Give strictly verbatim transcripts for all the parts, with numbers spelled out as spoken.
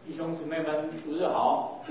弟兄姊妹们，主日好。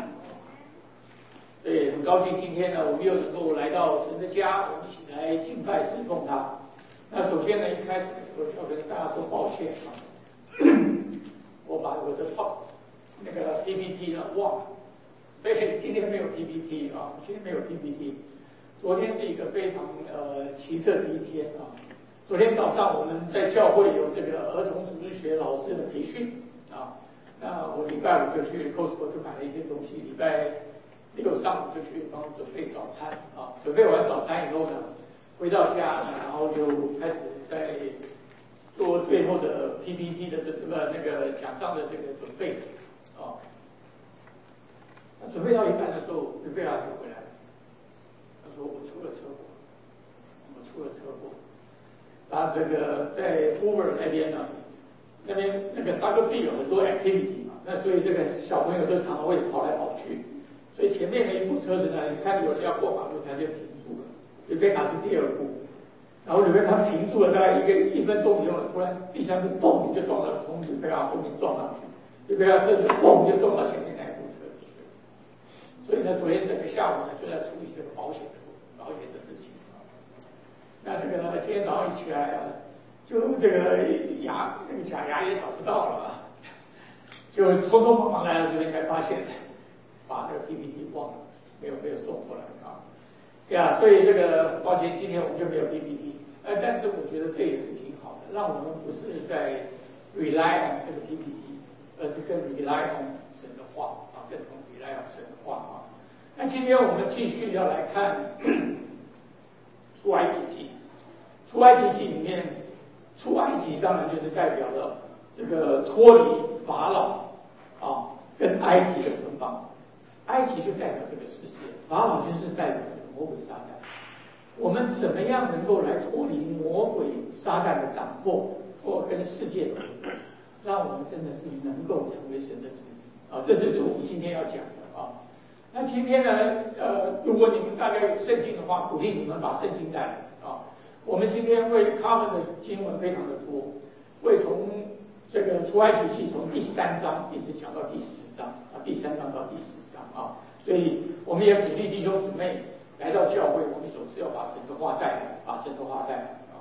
对，很高兴今天呢，我们又能够来到神的家，我们一起来敬拜侍奉他。那首先呢，一开始的时候就要跟大家说抱歉啊，我把我的 talk 那个 P P T 呢忘了，所以今天没有 P P T 啊，今天没有 P P T。昨天是一个非常呃奇特的一天啊。昨天早上我们在教会有这个儿童组织学老师的培训啊。那我礼拜五就去 Costco 就买了一些东西，礼拜六上午就去帮准备早餐啊。准备完早餐以后呢，回到家呢，然后就开始在做最后的 P P T 的这个那个奖章的这个准备啊。那准备到一半的时候，准备啊就回来了，他说我出了车祸，我出了车祸。啊，这个在 Hoover 那边呢。那边那个 soccer field 有很多 activity 嘛，那所以这个小朋友都常常会跑来跑去，所以前面的一部车子呢，你看有人要过马路，他就停住了。吕贝卡是第二部，然后吕贝卡停住了大概一个一分钟以后，突然第三部嘣就撞到从吕贝卡后面撞上去，吕贝卡车子嘣就撞到前面那一部车子去了。所以呢，昨天整个下午呢就在处理这个保险的保险的事情啊。那这个今天早上一起来啊。就这个牙那个假牙也找不到了，就匆匆忙忙来到这边才发现，把那个 P P T 忘了，没有没有送过来啊。对啊，所以这个抱歉，今天我们就没有 P P T。呃，但是我觉得这也是挺好的，让我们不是在 rely on 这个 P P T， 而是更 rely on 神的话啊，更 rely on 神的话啊。那今天我们继续要来看出埃及记，出埃及记里面。出埃及当然就是代表了这个脱离法老啊，跟埃及的捆绑。埃及就代表这个世界，法老就是代表这个魔鬼撒旦。我们怎么样能够来脱离魔鬼撒旦的掌握，或跟世界的捆绑，让我们真的是能够成为神的子民啊？这就是我们今天要讲的啊。那今天呢，呃，如果你们大概有圣经的话，鼓励你们把圣经带来啊。我们今天会他们的经文非常的多，会从这个出埃及记从第三章一直讲到第十章啊，第三章到第十章啊，所以我们也鼓励弟兄姊妹来到教会，我们总是要把神的话带来，把神的话带来啊。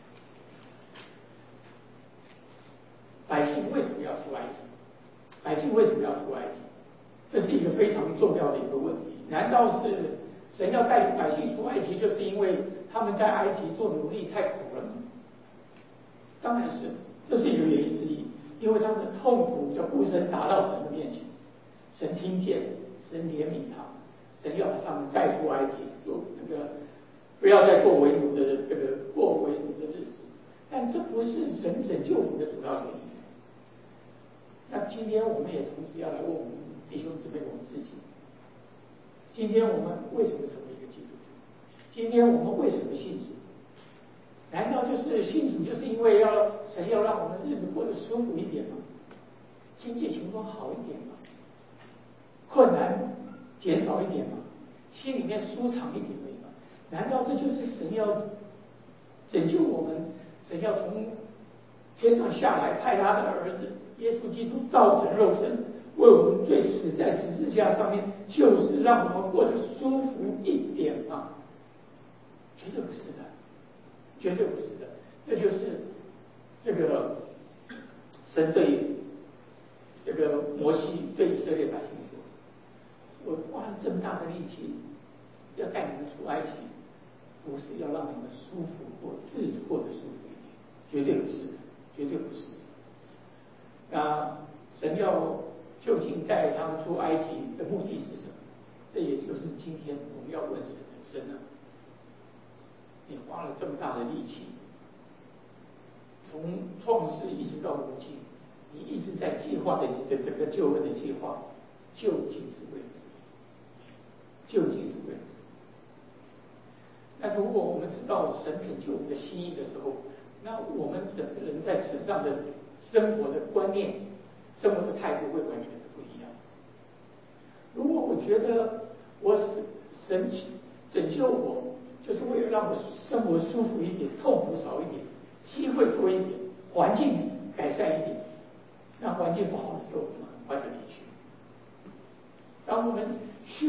百姓为什么要出埃及？百姓为什么要出埃及？这是一个非常重要的一个问题。难道是神要带领百姓出埃及，就是因为他们在埃及做奴隶太苦了吗？当然是，这是一个原因之一。因为他们的痛苦叫呼声达到神的面前，神听见，神怜悯他们，神要把他们带出埃及，做那个不要再做为奴的这个过为奴的日子。但这不是神拯救我们的主要原因。那今天我们也同时要来问我们弟兄姊妹我们自己。今天我们为什么成为一个基督徒？今天我们为什么信主？难道就是信主就是因为要神要让我们日子过得舒服一点吗？经济情况好一点吗？困难减少一点吗？心里面舒畅一点而已吗？难道这就是神要拯救我们？神要从天上下来，派他的儿子耶稣基督道成肉身，为我们罪死在十字架上面，就是让我们过得舒服一点吗？绝对不是的，绝对不是的。这就是这个神对这个摩西对以色列百姓说：“我花了这么大的力气，要带你们出埃及，不是要让你们舒服过日子过得舒服一点，绝对不是的，绝对不是的。”那神要究竟带他们出埃及的目的是什么？这也就是今天我们要问神的：神啊，你花了这么大的力气，从创世一直到如今，你一直在计划的你的整个救恩的计划，究竟是为了什么？究竟是为了什么？那如果我们知道神拯救我们的心意的时候，那我们整个人在世上的生活的观念、生活的态度会完全的不一样。如果我觉得我神拯救我，就是为了让我生活舒服一点，痛苦少一点，机会多一点，环境改善一点，那环境不好的时候，我们很快就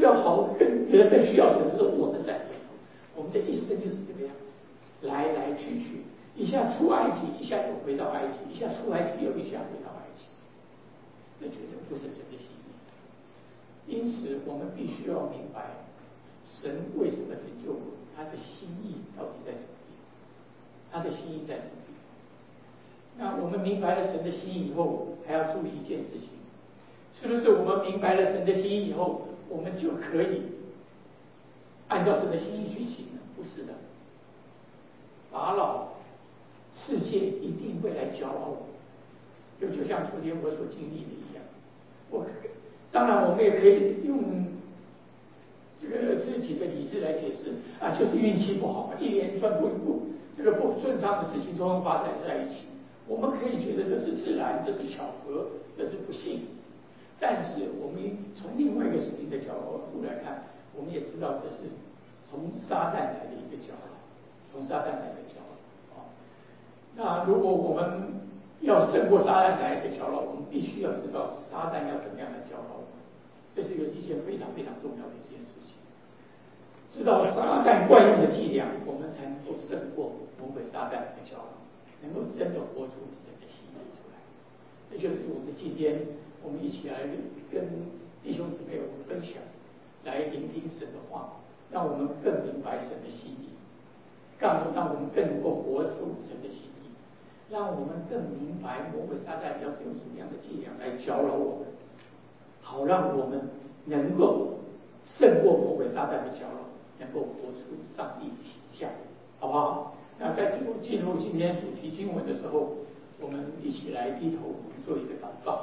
要好，更人更需要神的时候，我们在回头。我们的一生就是这个样子，来来去去，一下出埃及，一下又回到埃及，一下出埃及又一下回到埃及，这绝对不是神的心意。因此，我们必须要明白，神为什么拯救我们，他的心意到底在什么地方？他的心意在什么地方？那我们明白了神的心意以后，还要注意一件事情，是不是我们明白了神的心意以后，我们就可以按照神的心意去行呢？不是的，法老世界一定会来搅扰我们，就就像昨天我所经历的一样。我当然我们也可以用这个自己的理智来解释啊，就是运气不好，一连串不不这个不顺畅的事情都能发展在一起。我们可以觉得这是自然，这是巧合，这是不幸。但是我们从另外一个属灵的角度来看，我们也知道这是从撒旦来的一个搅扰，从撒旦来的搅扰啊。那如果我们要胜过撒旦来的搅扰，我们必须要知道撒旦要怎么样来搅扰我们，这是一个是一件非常非常重要的一件事情。知道撒旦惯用的伎俩，我们才能够胜过魔鬼撒旦的搅扰，能够真的活出神的心意出来。这就是我们今天我们一起来跟弟兄姊妹我们分享，来聆听神的话，让我们更明白神的心意，让让我们更能够活出神的心意，让我们更明白魔鬼撒旦要用什么样的伎俩来搅扰我们，好让我们能够胜过魔鬼撒旦的搅扰，能够活出上帝的形象，好不好？那在进入进入今天主题经文的时候，我们一起来低头做一个祷告。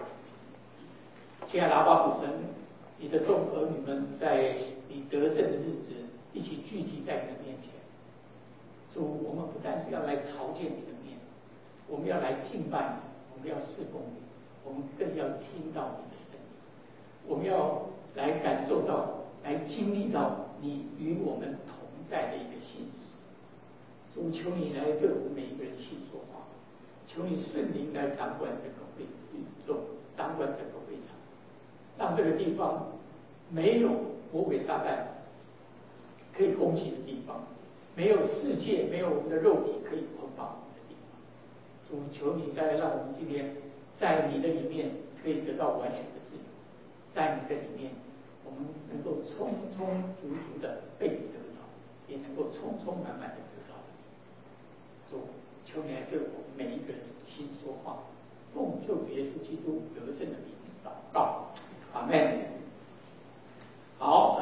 亲爱的阿爸父神，你的众儿女们在你得胜的日子一起聚集在你的面前。主，我们不但是要来朝见你的面，我们要来敬拜你，我们要侍奉你，我们更要听到你的声音，我们要来感受到，来经历到你与我们同在的一个信实。主，求你来对我们每一个人心说话，求你圣灵来掌管整个会宇宙，掌管整个会场，让这个地方没有魔鬼撒旦可以攻击的地方，没有世界，没有我们的肉体可以捆绑我们的地方。主，求你再让我们今天在你的里面可以得到完全的自由，在你的里面我们能够充充足足的被你得着，也能够充充满满的得着。主，求你来对我们每一个人心说话，奉救主耶稣基督得胜的名祷告，阿们。好，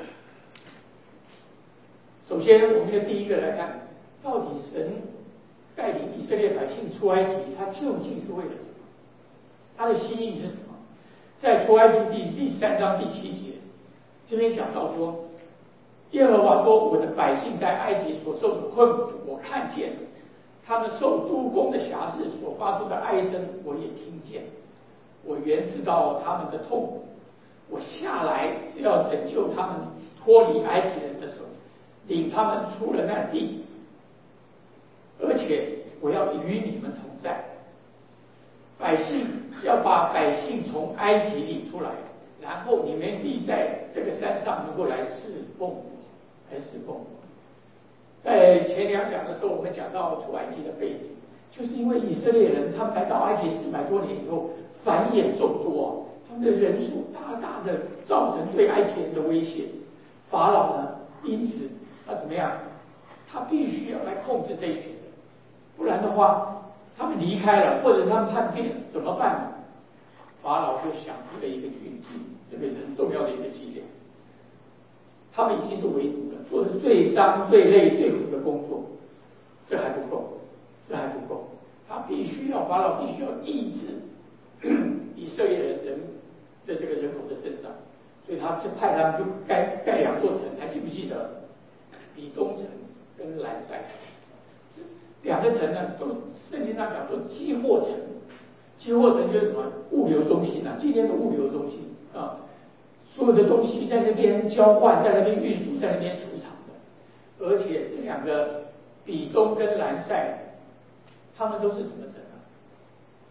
首先我们的第一个来看，到底神带领以色列百姓出埃及，他究竟是为了什么？他的心意是什么？在出埃及第第三章第七节，这边讲到说，耶和华说：“我的百姓在埃及所受的困苦，我看见了；他们受督工的辖制所发出的哀声，我也听见。我原知道他们的痛苦，我下来是要拯救他们脱离埃及人的手，领他们出了那地，而且我要与你们同在。百姓要把百姓从埃及领出来，然后你们必在这个山上能够来侍奉我，来侍奉我。”在前两讲的时候，我们讲到出埃及的背景，就是因为以色列人他们来到埃及四百多年以后，繁衍众多，他们的人数大大的造成对埃及人的威胁。法老呢，因此他怎么样？他必须要来控制这一群人，不然的话，他们离开了，或者是他们叛变了，怎么办呢？法老就想出了一个诡计，这个很重要的一个伎俩。他们已经是为奴了，做的最脏、最累、最苦的工作，这还不够，这还不够，他必须要法老必须要抑制以色列人人的这个人口的增长，所以他就派他们就盖盖两座城，还记不记得？比东城跟兰塞城，两个城呢，都圣经上讲说积货城，积货城就是什么物流中心啊，今天的物流中心啊。所有的东西在那边交换，在那边运输，在那边储藏的，而且这两个比东跟兰塞，他们都是什么城啊？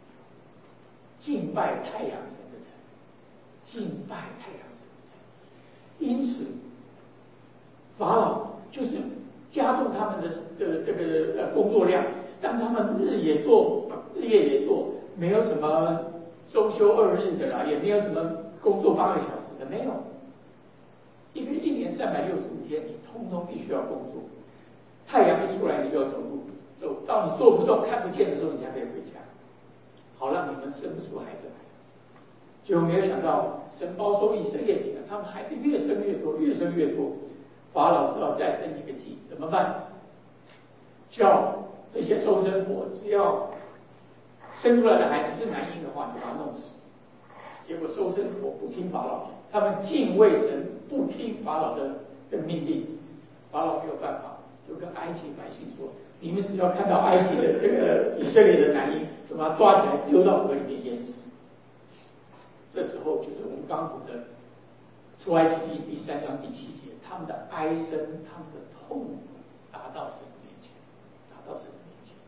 敬拜太阳神的城，敬拜太阳神的城。 因此，法老就是加重他们的的这个呃工作量，让他们日也做，日夜也做，没有什么周休二日的啦，也没有什么工作八个小时的，没有。一个一年三百六十五天，你通通必须要工作。太阳一出来，你就要走路，走到你做不动、看不见的时候，你才可以回家。好让你们生不出孩子来。结果没有想到，神包收以色列人，他们孩子越生越多，越生越多。法老只好再生一个计，怎么办？叫这些收生婆，只要生出来的孩子是男婴的话，就把他弄死。结果收生婆不听法老，他们敬畏神，不听法老的的命令。法老没有办法，就跟埃及百姓说：“你们只要看到埃及的这个以色列的男婴，就把他抓起来丢到河里面淹死。”这时候就是我们刚读的出埃及记第三章第七节，他们的哀声、他们的痛苦达到神的面前，达到神的面前。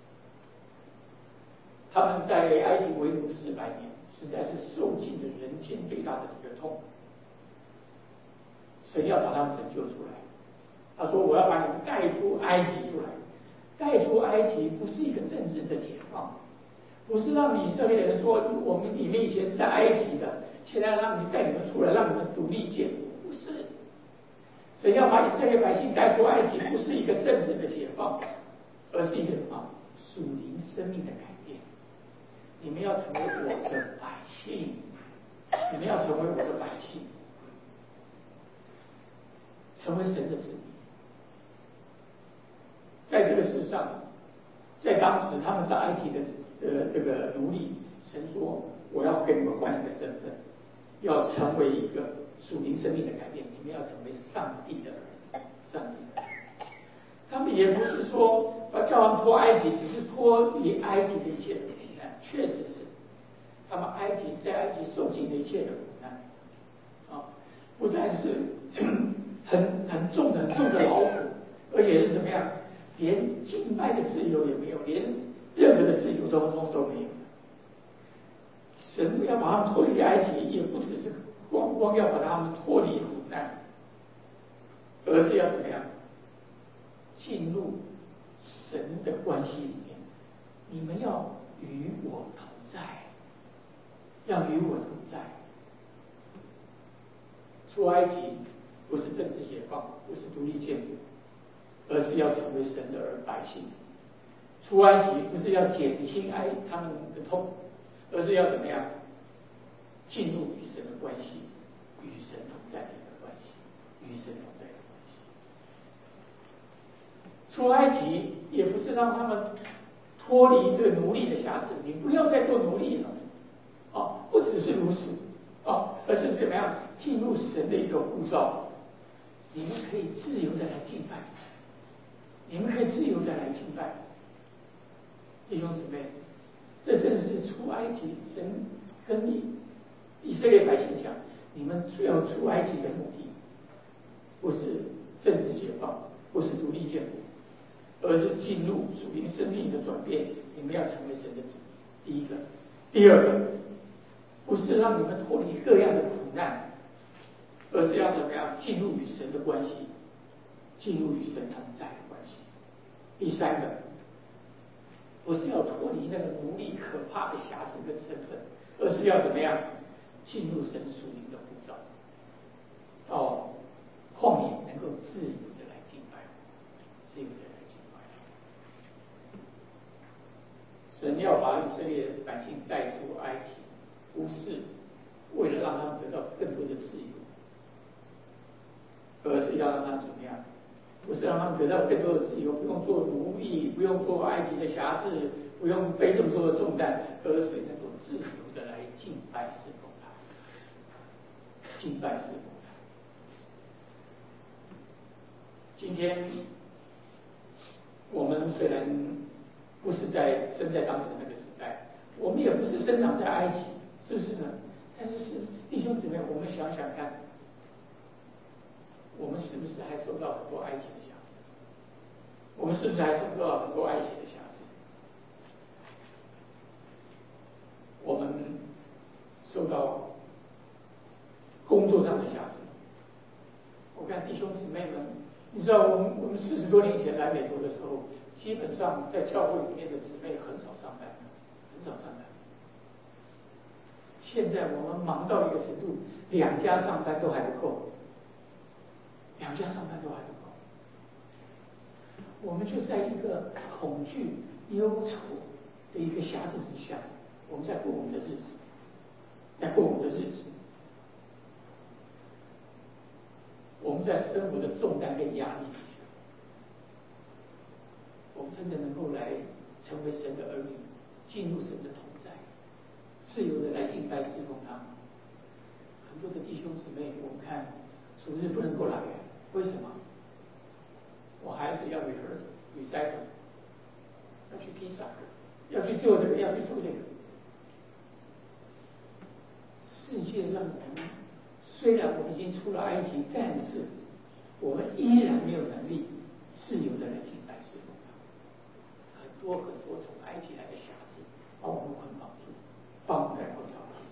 他们在埃及为奴四百年，实在是受尽了人间最大的一个痛。神要把他们拯救出来，他说：“我要把你们带出埃及出来。”带出埃及不是一个政治的解放，不是让以色列人说我们你们以前是在埃及的，现在让你带你们出来，让你们独立建国，不是。神要把以色列百姓带出埃及，不是一个政治的解放，而是一个什么属灵生命的改变。你们要成为我的百姓，你们要成为我的百姓，成为神的子民。在这个世上，在当时他们是埃及的呃这个奴隶，神说我要跟你们换一个身份，要成为一个属灵生命的改变，你们要成为上帝的儿女，上帝的儿女。他们也不是说把叫他们脱埃及，只是脱离埃及的一切的苦难，确实是他们埃及在埃及受尽了一切的苦难啊，不但是很很重的很重的劳苦，而且是怎么样？连敬拜的自由也没有，连任何的自由都通都没有。神要把他们脱离埃及，也不只是光光要把他们脱离苦难，而是要怎么样进入神的关系里面。你们要与我同在，要与我同在。出埃及不是政治解放，不是独立建国，而是要成为神的儿百姓。出埃及不是要减轻埃他们的痛，而是要怎么样进入与神的关系，与神同在的一个关系，与神同在的关系。出埃及也不是让他们脱离这个奴隶的辖制，你不要再做奴隶了，哦，不只是如此，哦，而是怎么样进入神的一个呼召，你们可以自由的来敬拜。你们可以自由的来敬拜，弟兄姊妹，这正是出埃及神跟以以色列百姓讲，你们要出埃及的目的，不是政治解放，不是独立建国，而是进入属灵生命的转变。你们要成为神的子民，第一个；第二个，不是让你们脱离各样的苦难，而是要怎么样进入与神的关系，进入与神同在的关系。第三个，不是要脱离那个奴隶可怕的辖制跟身份，而是要怎么样进入神属灵的呼召，到旷野能够自由的来敬拜，自由的来敬拜。神要把以色列百姓带出埃及，不是为了让他们得到更多的自由，而是要让他们怎么样？不是让他们得到更多的自由，不用做奴役，不用做埃及的辖制，不用背这么多的重担，而是能够自由的来敬拜侍奉他，敬拜侍奉他。今天我们虽然不是在生在当时那个时代，我们也不是生长在埃及，是不是呢？但是是弟兄姊妹，我们想想看。我们是不是还受到很多埃及的辖制？我们是不是还受到很多埃及的辖制？我们受到工作上的辖制， 我看弟兄姊妹们，你知道我们我们四十多年前来美国的时候，基本上在教会里面的姊妹很少上班，很少上班。现在我们忙到一个程度，两家上班都还不够，两家上班都还不够。我们就在一个恐惧、忧愁的一个辖制之下，我们在过我们的日子，在过我们的日子。我们在生活的重担跟压力之下，我们真的能够来成为神的儿女，进入神的同在，自由的来敬拜侍奉他。很多的弟兄姊妹，我们看主日不能够来，为什么？我孩子要 recital， 要去踢萨克，要去做这个，要去做这个。世界让我们，虽然我们已经出了埃及，但是我们依然没有能力自由的来敬拜侍奉他。很多很多从埃及来的辖制，把我们捆绑住，把我们来捆绑住。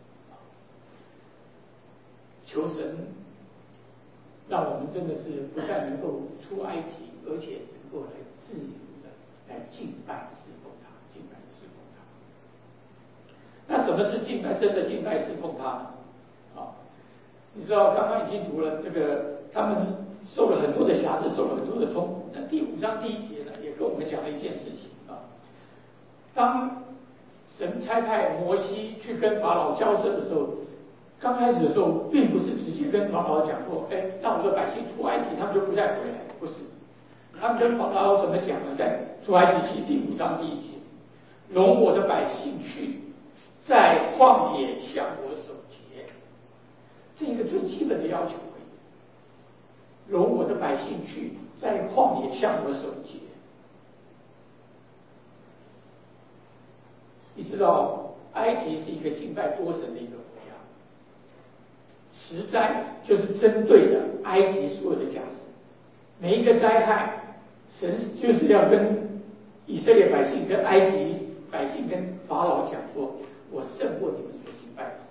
求神让我们真的是不但能够出埃及，而且能够来自由的来敬拜侍奉他，敬拜侍奉他。那什么是敬拜？真的敬拜侍奉他呢？啊，你知道刚刚已经读了这个，他们受了很多的辖制，受了很多的痛苦。那第五章第一节呢，也跟我们讲了一件事情啊。当神差派摩西去跟法老交涉的时候，刚开始的时候，并不是直接跟法老讲说，哎，让我的百姓出埃及，他们就不再回来，不是。他们跟法老怎么讲呢？在出埃及记第五章第一节，容我的百姓去，在旷野向我守节，这一个最基本的要求而已。容我的百姓去，在旷野向我守节。你知道，埃及是一个敬拜多神的一个国家。十灾就是针对的埃及所有的家神，每一个灾害，神就是要跟以色列百姓、跟埃及百姓、跟法老讲说，我胜过你们所敬拜的神。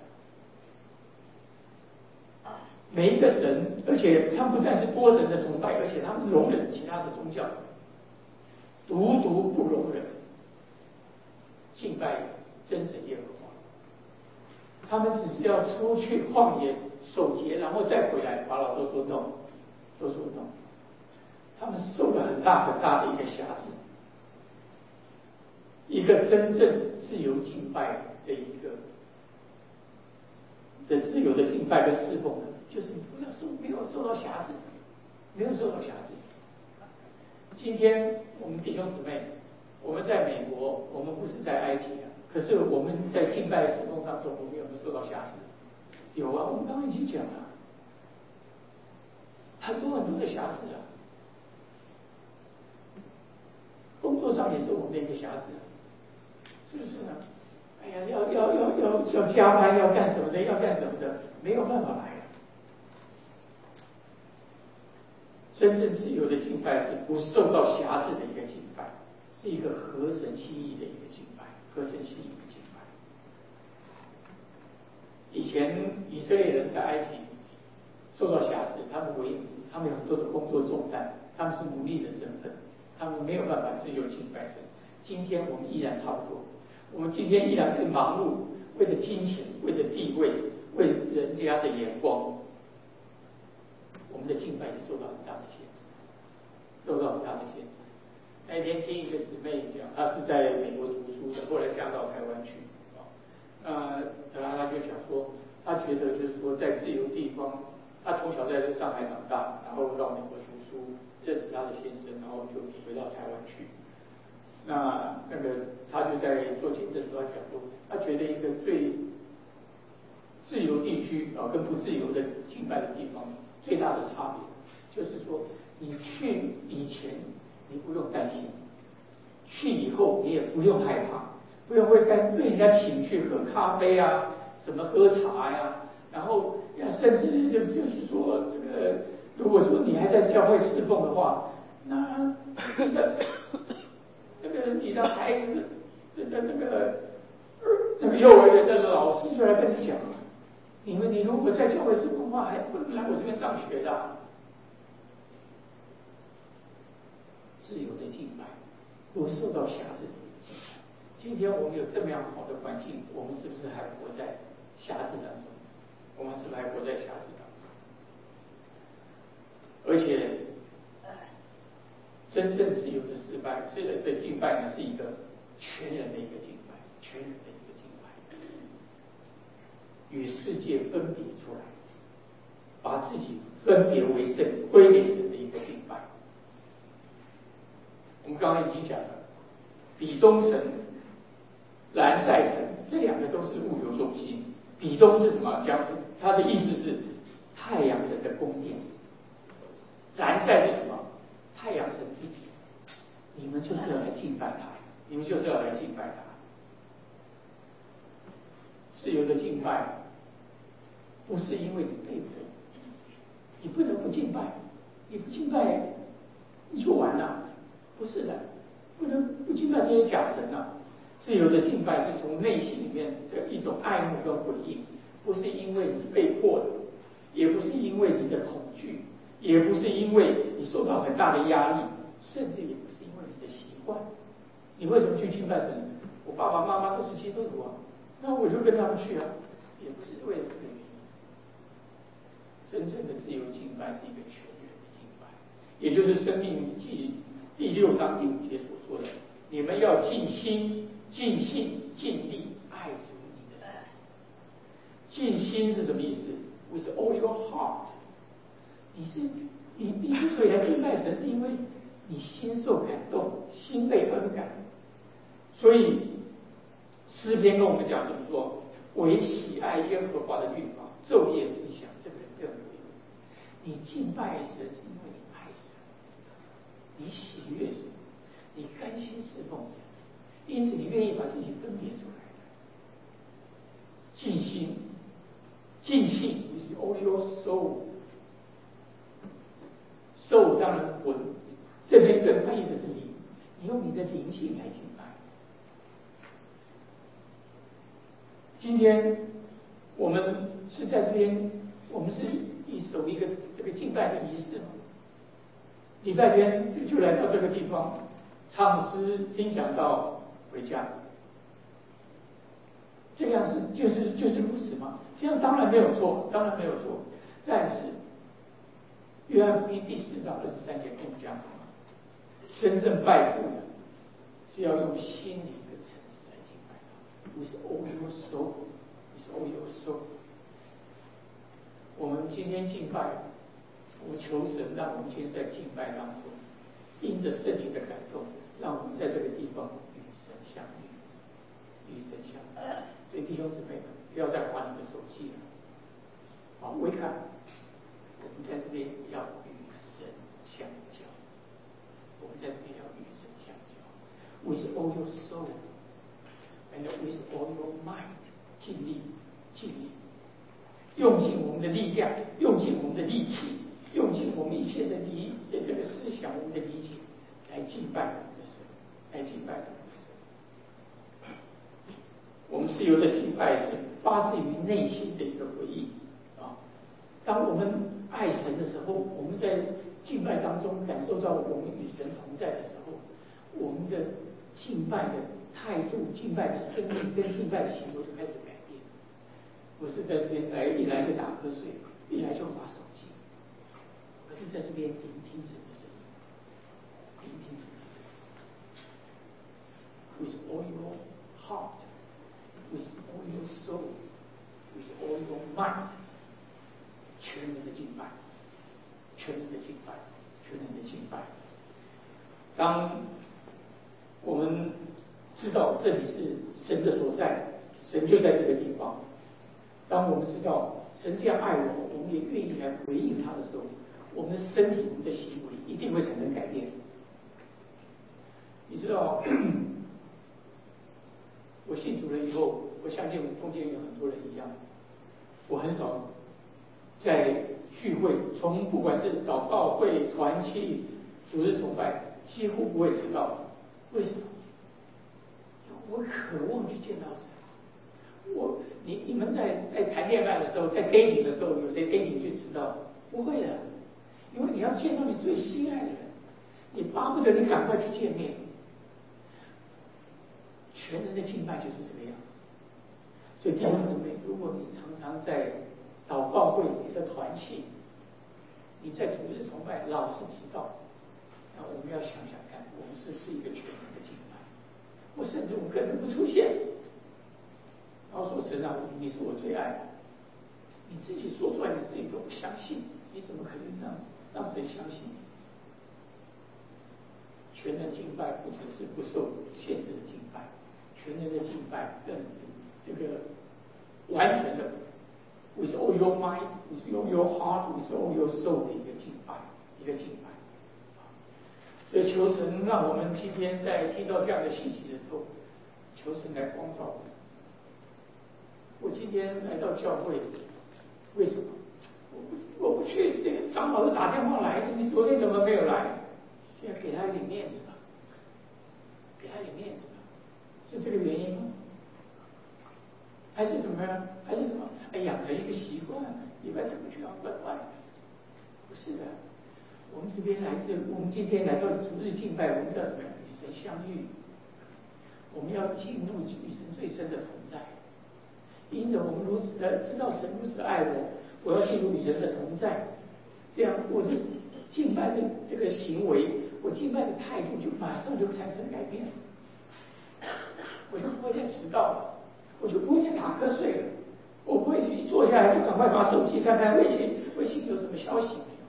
每一个神，而且他们不但是多神的崇拜，而且他们容忍其他的宗教，独独不容忍敬拜真神耶和华。他们只是要出去旷野守节，然后再回来，法老都说 no， 都说 no。他们受了很大很大的一个辖制，一个真正自由敬拜的一个的自由的敬拜跟侍奉，就是你不要受没有受到辖制，没有受到辖制。今天我们弟兄姊妹，我们在美国，我们不是在埃及啊，可是我们在敬拜侍奉当中，我们有没有受到辖制？有啊，我们刚刚已经讲了，很多很多的辖制啊。工作上也是我们的一个辖制，是不是呢？哎呀，要要要要要加班，要干什么的，要干什么的，没有办法来了。真正自由的敬拜是不受到辖制的一个敬拜，是一个合神心意的一个敬拜，合神心意的敬拜。以前以色列人在埃及受到辖制，他们为奴，他们有很多的工作重担，他们是奴隶的身份，他们没有办法自由敬拜神。今天我们依然差不多，我们今天依然更忙碌，为了金钱，为了地位，为了人家的眼光，我们的敬拜也受到很大的限制，受到很大的限制。那一天听一个姊妹讲，她是在美国读书的，后来嫁到台湾去，呃，然后她就讲说，她觉得就是说在自由地方，她从小在上海长大，然后到美国读书，认识她的先生，然后就回到台湾去。那那个她就在做见证的时候，她讲说，她觉得一个最自由地区啊跟不自由的敬拜的地方最大的差别，就是说你去以前你不用担心，去以后你也不用害怕，不用会跟被人家请去喝咖啡啊，什么喝茶呀、啊，然后甚至就就是说这个，如果说你还在教会侍奉的话，那那个那个你的孩子那个那个那个幼儿园的老师就来跟你讲，你们你如果在教会侍奉的话，孩子不能来我这边上学的， 自由的敬拜，不受到辖制的敬拜。今天我们有这么样好的环境，我们是不是还活在辖制当中？我们是不是还活在辖制当中？而且，真正自由的失败，是人的敬拜呢，是一个全人的一个敬拜，全人的一个敬拜，与世界分别出来，把自己分别为圣，归给神的一个敬拜。我们刚刚已经讲了，比东神、兰塞神这两个都是物流中心。比东是什么？讲它的意思是太阳神的宫殿。兰塞是什么？太阳神之子。你们就是要来敬拜他，你们就是要来敬拜他。自由的敬拜，不是因为你被迫，你不得不敬拜，你不敬拜你就完了。不是的，不能不敬拜这些假神啊！自由的敬拜是从内心里面的一种爱慕跟回应，不是因为你被迫的，也不是因为你的恐惧，也不是因为你受到很大的压力，甚至也不是因为你的习惯。你为什么去敬拜神？我爸爸妈妈都是基督徒啊，那我就跟他们去啊，也不是为了这个原因。真正的自由敬拜是一个全人的敬拜，也就是《申命记》第六章第五节所说的：“你们要尽心、尽性、尽力爱主你的神。”尽心是什么意思 ？With all your heart。你是你你之所以来敬拜神，是因为你心受感动，心被恩感。所以诗篇跟我们讲怎么说？唯喜爱耶和华的律法，昼夜思想，这个人更为义。你敬拜神是因为你爱神，你喜悦神，你甘心侍奉神，因此你愿意把自己分别出来。尽心、尽性 is all your soul。soul 当然魂，这边更翻译的是灵，你用你的灵性来敬拜。今天我们是在这边，我们是一守一个这个敬拜的仪式嘛。礼拜天就来到这个地方，唱诗、听讲道、回家。这样是就是就是如此吗？这样当然没有错，当然没有错。但是约翰福音第四章二十三节跟我们讲，真正拜父的是要用心灵跟诚实来敬拜他。With all your soul, with all your soul。我们今天敬拜，我们求神让我们今天在敬拜当中，因着圣灵的感动，让我们在这个地方与神相遇，与神相遇。所以弟兄姊妹们，不要再划你的手机了。好，微看，我们在这边要与神相交，我们在这边要与神相交。With all your soul and with all your mind， 尽力，尽力，用尽我们的力量，用尽我们的力气，用尽我们一切的理的这个思想，我们的理解，来敬拜我们的神，来敬拜我们的神。我们自由的敬拜是发自于内心的一个回应啊！当我们爱神的时候，我们在敬拜当中感受到我们与神同在的时候，我们的敬拜的态度、敬拜的生命跟敬拜的行为就开始改变。不是在这边来一来就打瞌睡，一来就滑手机，而是在这边聆听神的声音，聆听神的声音。With all your heart, with all your soul, with all your mind， 全人的敬拜，全人的敬拜，全人的敬拜。当我们知道这里是神的所在，神就在这个地方。当我们知道神这样爱我，我们也愿意来回应他的时候，我们的身体、我们的行为一定会产生改变。你知道，我信主了以后，我相信我们中间有很多人一样，我很少在聚会，从不管是祷告会、团契、主日崇拜，几乎不会迟到。为什么？我渴望去见到神。我你你们在在谈恋爱的时候，在 dating 的时候，有谁 dating 去迟到？不会的，因为你要见到你最心爱的人， 你巴不得你赶快去见面。全人的敬拜就是这个样子。所以弟兄姊妹，如果你常常在祷告会、你的团契，你在主日崇拜老是迟到，那我们要想想看，我们是不是一个全人的敬拜？或甚至我们根本不出现，然后说神啊，你是我最爱的，你自己说出来你自己都不相信，你怎么可能让让神相信？全人敬拜不只是不受限制的敬拜，全人的敬拜更是这个完全的 with all your mind, with all your heart, with all your soul 的一个敬拜，一个敬拜。所以求神让我们今天在听到这样的信息的时候，求神来光照我们。我今天来到教会，为什么？我不我不去，那个长老都打电话来，你昨天怎么没有来？现在给他一点面子吧，给他一点面子吧，是这个原因吗？还是什么呀？还是什么？哎，养成一个习惯，礼拜天不去要拜拜？不是的，我们这边来自，我们今天来到主日敬拜，我们要什么？与神相遇，我们要进入与神最深的同在。因着我们如此的知道神如此爱我，我要进入与神的同在，这样我的敬拜的这个行为，我敬拜的态度就马上就产生改变了，我就不会再迟到了，我就不会再打瞌睡了，我不会一坐下来就赶快把手机看看微信，微信有什么消息没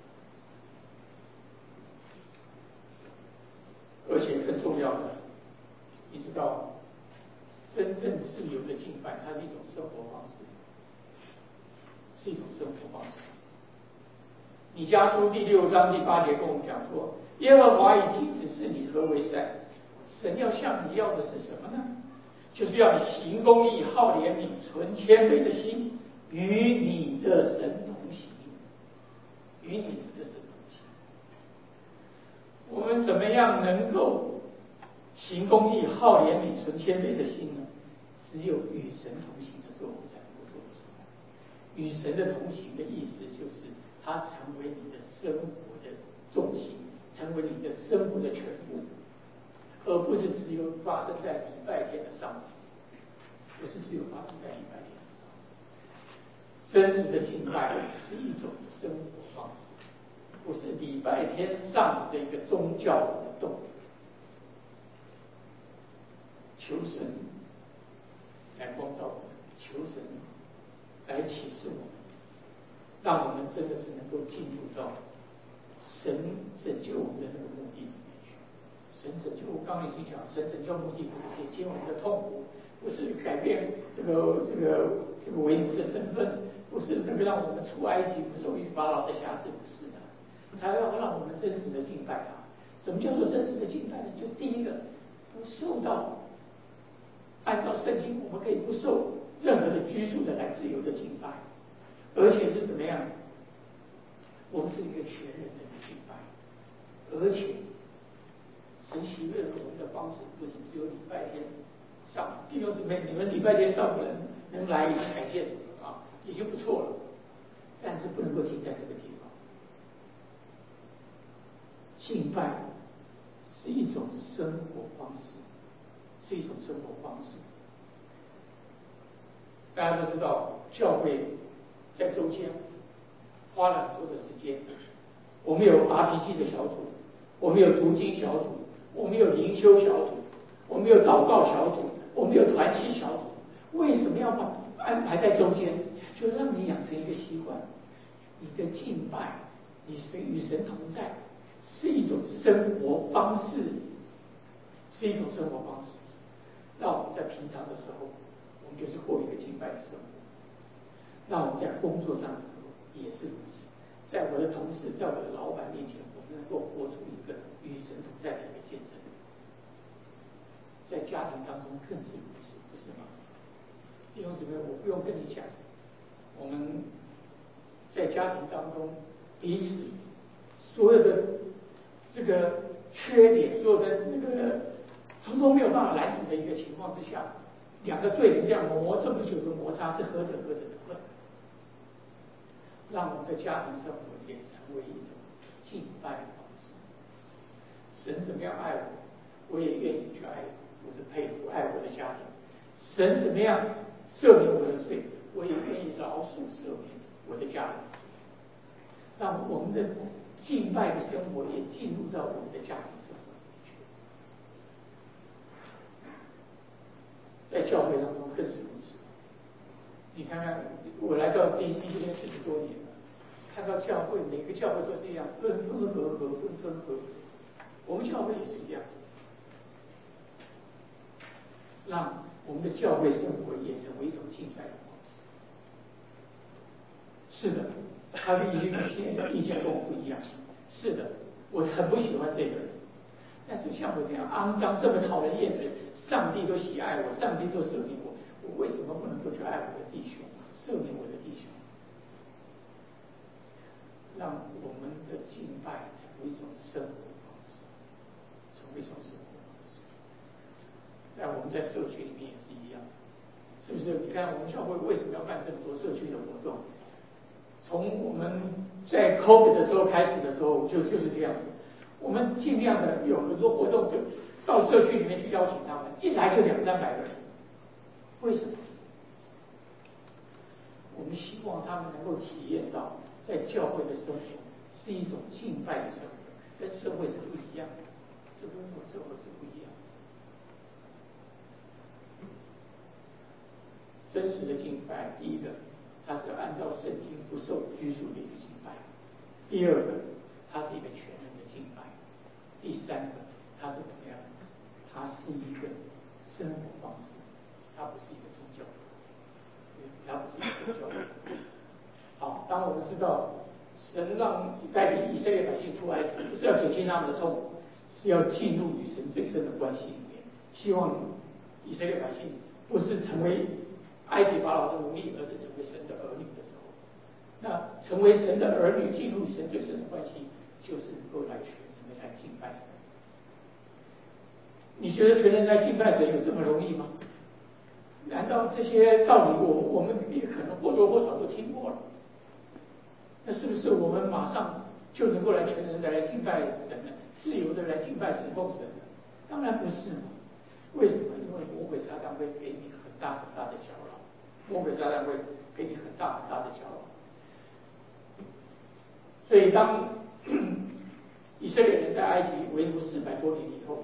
有？而且更重要的，你知道，真正自由的敬拜，它是一种生活方式，是一种生活方式。以弗所书第六章第八节跟我们讲说，耶和华已经指示你何为善，神要向你要的是什么呢？就是要你行公义、好怜悯、存谦卑的心，与你的神同行，与你的神同行。我们怎么样能够行公义、好怜悯、存谦卑的心呢？只有与神同行的时候，我们才能够做得出来。与神的同行的意思就是，它成为你的生活的重心，成为你的生活的全部，而不是只有发生在礼拜天的上午，不是只有发生在礼拜天的上午。真实的敬拜是一种生活方式，不是礼拜天上午的一个宗教活动。求神来光照我们，求神来启示我们，让我们真的是能够进入到神拯救我们的那个目的里面去。神拯救，我刚刚已经讲，神拯救目的不是减轻我们的痛苦，不是改变这个这个这个为奴的身份，不是那个让我们出埃及不受于法老的辖制，不是的。他要让我们真实的敬拜他。什么叫做真实的敬拜呢？就第一个，不受到按照圣经，我们可以不受任何的拘束的来自由的敬拜，而且是怎么样？我们是一个全人的敬拜，而且神喜悦我们的方式不是只有礼拜天上，弟兄姊妹，你们礼拜天上午能能来已经感谢主了啊，已经不错了，但是不能够停在这个地方。敬拜是一种生活方式，是一种生活方式。大家都知道，教会在周间花了很多的时间，我们有 R P G 的小组，我们有读经小组，我们有灵修小组，我们有祷告小组，我们有团契小组。为什么要把安排在周间？就让你养成一个习惯，你的敬拜，你神与神同在，是一种生活方式，是一种生活方式。让我们在平常的时候，我们就是过一个敬拜的生活；让我们在工作上的时候也是如此。在我的同事，在我的老板面前，我们能够活出一个与神同在的一个见证。在家庭当中更是如此，不是吗？弟兄姊妹，我不用跟你讲，我们在家庭当中彼此所有的这个缺点，所有的那个通通没有办法拦阻的一个情况之下，两个罪人这样磨这么久的摩擦是何等何等的困难。让我们的家庭生活也成为一种敬拜的方式， 神怎么样爱我，我也愿意去爱我的配偶，爱我的家庭。神怎么样赦免我的罪，我也愿意饶恕赦免我的家人。让我们的敬拜的生活也进入到我们的家庭生活里去。在教会当中更是如此。你看看，我来到 D C 这边四十多年了，看到教会每个教会都这样分分合合，分分合合。我们教会也是一样，让我们的教会生活也成为一种敬拜的方式。是的，他的意见跟现在意见跟我不一样。是的，我很不喜欢这个人。但是像我这样肮脏、这么讨人厌的人，上帝都喜爱我，上帝都赦免我，我为什么不能够去爱我的弟兄，赦免我的弟兄？让我们的敬拜成为一种生活方式，成为一种生活方式。那我们在社区里面也是一样，是不是？你看我们教会为什么要办这么多社区的活动？从我们在 COVID 的时候开始的时候，就就是这样子。我们尽量的有很多活动，就到社区里面去邀请他们，一来就两三百个人。为什么？我们希望他们能够体验到，在教会的生活是一种敬拜的生活，跟社会是不一样的，是跟我社会是不一样的。真实的敬拜，第一个，它是按照圣经不受拘束的一个敬拜；第二个，它是一个全人的敬拜；第三个，它是怎么样？它是一个生活方式，它不是一个宗教，它不是一个宗教。好，当我们知道神让带领以色列百姓出来，不是要减轻他们的痛苦，是要进入与神最深的关系里面，希望以色列百姓不是成为埃及法老的奴隶，而是成为神的儿女的时候，那成为神的儿女，进入神最深的关系，就是能够来全人的来敬拜神。你觉得全人来敬拜神有这么容易吗？难道这些道理我我们也可能或多或少都听过了？那是不是我们马上就能够来全人的来敬拜神呢？自由的来敬拜侍奉神呢？当然不是嘛。为什么？因为魔鬼撒旦会给你很大很大的搅扰，魔鬼撒旦会给你很大很大的搅扰。所以当以色列人在埃及为奴四百多年以后，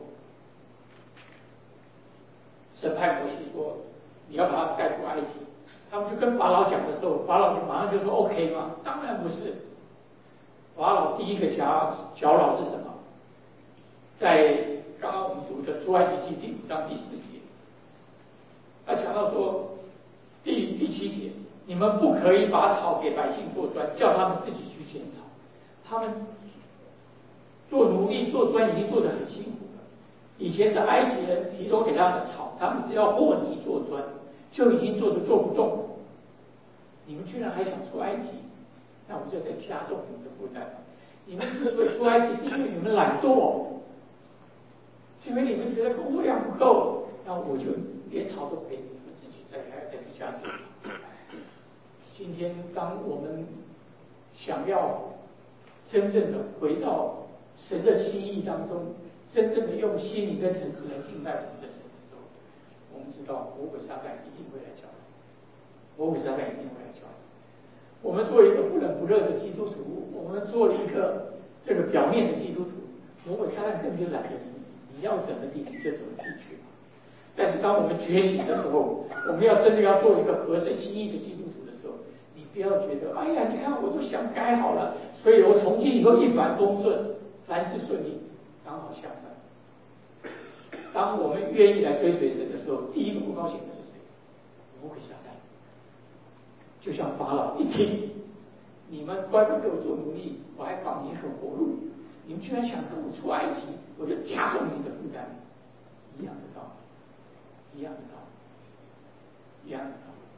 神派摩西说：“你要把他们带出埃及。”他们去跟法老讲的时候，法老就马上就说 ：“OK 吗？”当然不是。法老第一个搅搅扰是什么？在刚刚我们读的出埃及记第五章第四节，他讲到说，第第七节，你们不可以把草给百姓做砖，叫他们自己去捡草。他们做奴隶做砖已经做得很辛苦了，以前是埃及人提供给他们的草，他们只要和泥做砖，就已经做得做不动了。你们居然还想出埃及，那我就在加重你们的负担。你们之所以出埃及，是因为你们懒惰，是因为你们觉得工作量不够，那我就连草都不给你们自己再还要再去加做草。今天当我们想要真正的回到神的心意当中，真正的用心灵跟诚实来敬拜我们的神的时候，我们知道魔鬼撒旦一定会来搅扰，魔鬼撒旦一定会来搅扰。我们做一个不冷不热的基督徒，我们做一个这个表面的基督徒，魔鬼撒旦根本就懒得理你，你要怎么地你就怎么地去。但是当我们觉醒的时候，我们要真的要做一个合神心意的基督徒的时候，你不要觉得，哎呀，你看我都想改好了，所以我从今以后一帆风顺，凡事顺利。刚好相反，当我们愿意来追随神的时候，第一个不高兴的是谁？魔鬼撒旦。就像法老一听，你们乖乖给我做奴隶，我还放你很活路，你们居然想跟我出埃及，我就加重你的负担，一样的道理，一样的道理，一样的道理。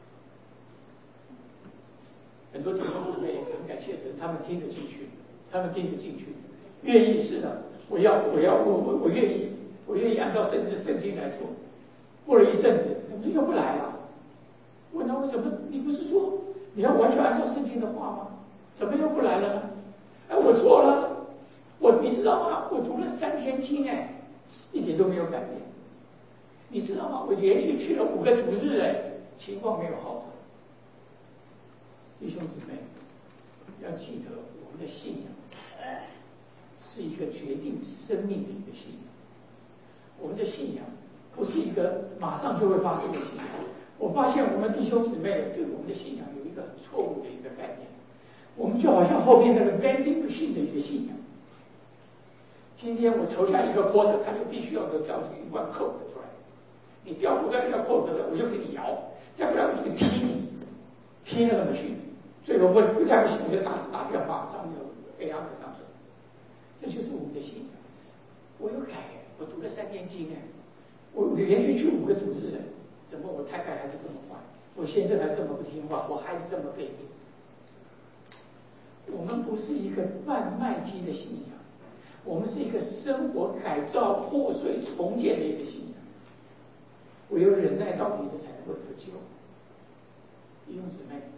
很多弟兄姊妹很感谢神，他们听得进去，他们听得进去，愿意是的，我要我要我我我愿意，我愿意按照圣圣经来做。过了一阵子，他们又不来了。问他为什么？你不是说你要完全按照圣经的话吗？怎么又不来了呢？哎，我错了，我你知道吗？我读了三天斤哎，一点都没有改变。你知道吗？我连续去了五个主日哎，情况没有好转。弟兄姊妹，要记得我们的信仰是一个决定生命的一个信仰。我们的信仰不是一个马上就会发生的信仰。我发现我们弟兄姊妹对我们的信仰有一个很错误的一个概念，我们就好像后面那个 vending machine 的一个信仰。今天我投下一个 quarter， 他就必须要给我掉出一罐 coke 出来。你掉不掉那个 coke， 我就给你摇，再不然我就给踢你，踢那个 machine。最后不不再不行，我就打打电话上那个 A R 上去。这就是我们的信仰。我有改，我读了三年经哎，我连续去五个主日哎，怎么我太太还是这么坏，我先生还这么不听话，我还是这么悖逆。我们不是一个贩卖机的信仰，我们是一个生活改造、破碎、重建的一个信仰。唯有忍耐到底的才能够得救。弟兄姊妹，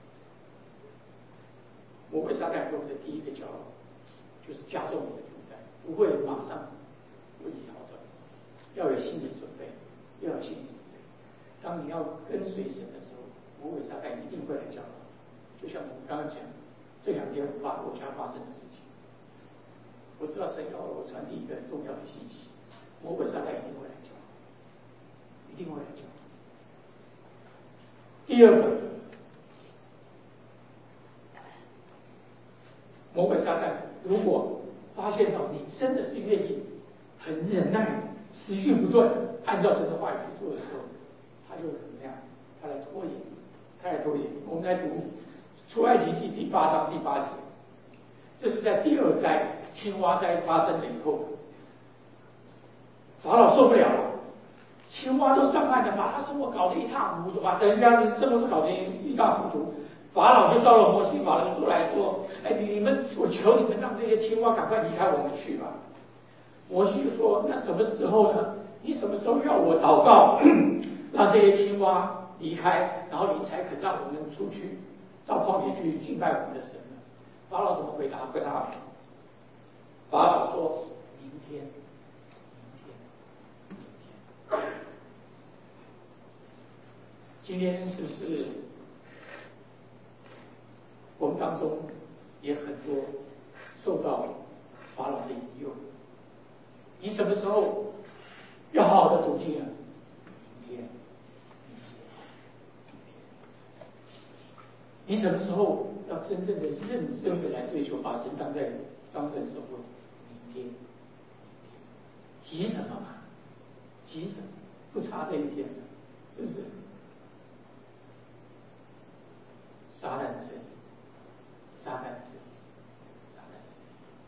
魔鬼撒旦给我们的第一个教导就是加重你的负担，不会马上为你好转，要有心理准备，要有心理准备。当你要跟随神的时候，魔鬼撒旦一定会来教导。就像我们刚刚讲，这两天我爸我家发生的事情，我知道神要我传递一个很重要的信息，魔鬼撒旦一定会来教导，一定会来教导。第二个，魔鬼撒旦如果发现到你真的是愿意很忍耐、持续不断按照神的话语去做的时候，他就怎么样？他来拖延，他来拖延。我们来读出埃及记第八章第八节，这是在第二灾青蛙灾发生了以后，法老受不了了，青蛙都上岸了，把他生活搞得一塌糊涂，把人家这么搞得一塌糊涂。法老就召了摩西、法老出来说：“哎，你们，我求你们让这些青蛙赶快离开我们去吧。”摩西就说：“那什么时候呢？你什么时候要我祷告，让这些青蛙离开，然后你才肯让我们出去，到旷野去敬拜我们的神呢？”法老怎么回答？回答法老说：“明天，明天，明天。”今天是不是我们当中也很多受到法老的引诱？你什么时候要好好的读经啊？明天，明天，你什么时候要真正的认真的来追求，把神当在当成守卫？明天，急什么嘛？急什么？不差这一天，是不是？撒旦的声音，撒旦的声音，撒旦的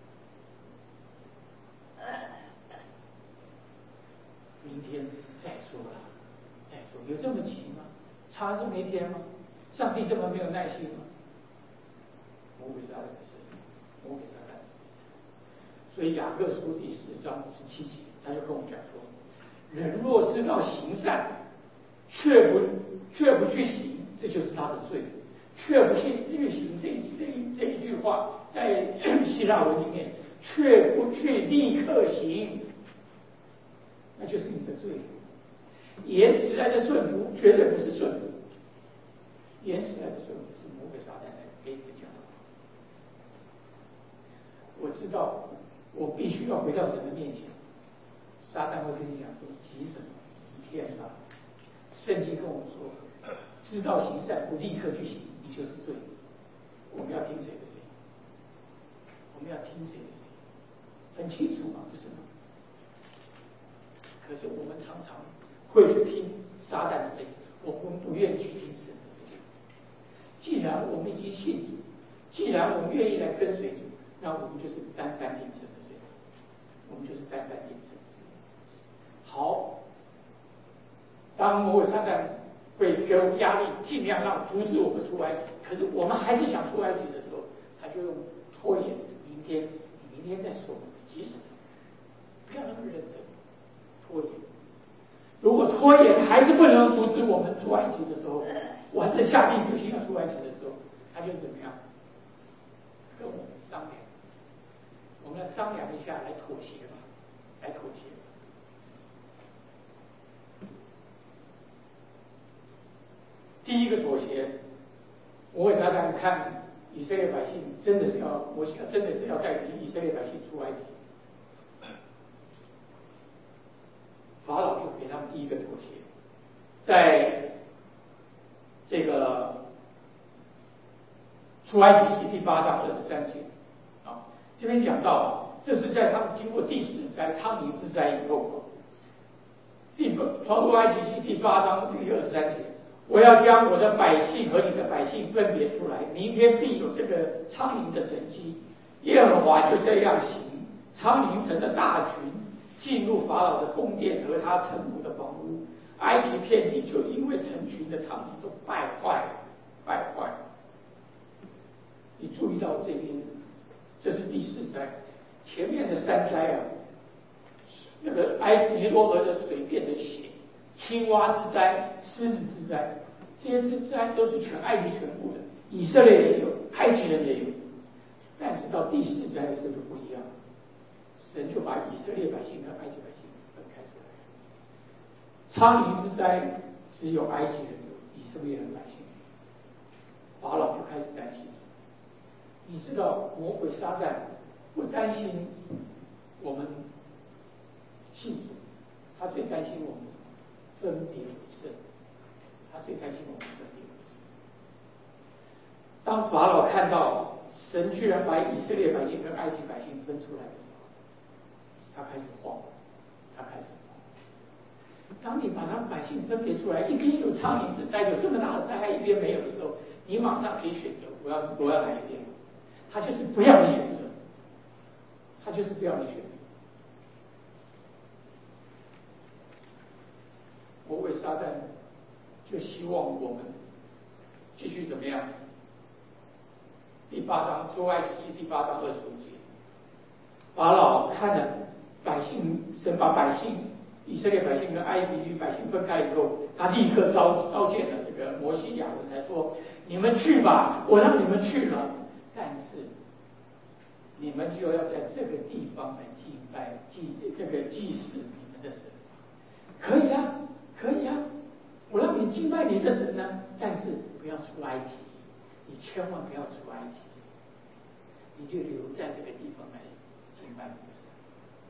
声音。明天再说了，再说，有这么急吗？差这么一天吗？上帝这么没有耐心吗？魔鬼撒旦的声音，魔鬼撒旦的声音。所以雅各书第四章十七节，他就跟我们讲说：人若知道行善，却不却不去行，这就是他的罪。却不去去行，这这这一句话在希腊文里面，却不去立刻行，那就是你的罪。延迟来的顺服绝对不是顺服，延迟来的顺服是魔鬼撒旦来给你的教导。我知道我必须要回到神的面前，撒旦会跟你讲说：急什么？天哪！圣经跟我们说，知道行善不立刻去行，你就是对。我们要听谁的声音？我们要听谁的声音？很清楚嘛，不是吗？可是我们常常会去听撒旦的声音，我们不愿意去听神的声音。既然我们已经信主，既然我们愿意来跟随主，那我们就是单单听神的声音，我们就是单单听神的声音。好，当魔鬼撒旦会给我们压力，尽量让阻止我们出埃及，可是我们还是想出埃及的时候，他就用拖延，明天，明天再说，急什么？不要那么认真，拖延。如果拖延还是不能阻止我们出埃及的时候，我还是下定决心要出埃及的时候，他就怎么样？跟我们商量，我们要商量一下来妥协吧。 来妥协。第一个妥协，摩西撒旦看以色列百姓真的是要，摩西真的是要带领以色列百姓出埃及，法老就给他们第一个妥协，在这个出埃及记第八章二十三节啊，这边讲到，这是在他们经过第四灾昌宁之灾以后，第创出埃及记第八章第二十三节。我要将我的百姓和你的百姓分别出来，明天必有这个昌宁的神迹。耶和华就这样行，昌宁城的大群进入法老的宫殿和他臣仆的房屋，埃及遍地就因为成群的昌宁都败坏了，败坏了。你注意到这边，这是第四灾，前面的三灾啊，那个埃尼罗河的水变成血。青蛙之灾、狮子之灾，这些之灾都是全埃及全部的，以色列也有，埃及人也有。但是到第四灾的时候就不一样，神就把以色列百姓和埃及百姓分开出来。昌宁之灾只有埃及人有，以色列人百姓没有。法老就开始担心，你知道魔鬼撒旦不担心我们信主，他最担心我们什么？分别为圣，他最担心我们分别为圣。当法老看到神居然把以色列百姓跟埃及百姓分出来的时候，他开始慌，他开始慌。当你把他们百姓分别出来，一边有昌宁之灾，有这么大的灾害，一边没有的时候，你马上可以选择，我要我要哪一边？他就是不要你选择，他就是不要你选择。魔鬼撒旦就希望我们继续怎么样？第八章出埃及记第八章二十五节，法老看了百姓，神把百姓以色列百姓跟埃及百姓分开以后，他立刻召召见了这个摩西亚人来说：“你们去吧，我让你们去了，但是你们就要在这个地方来敬拜祭这个祭祀你们的神。”可以啊。可以啊，我让你敬拜你的神呢，但是不要出埃及，你千万不要出埃及，你就留在这个地方来敬拜你的神。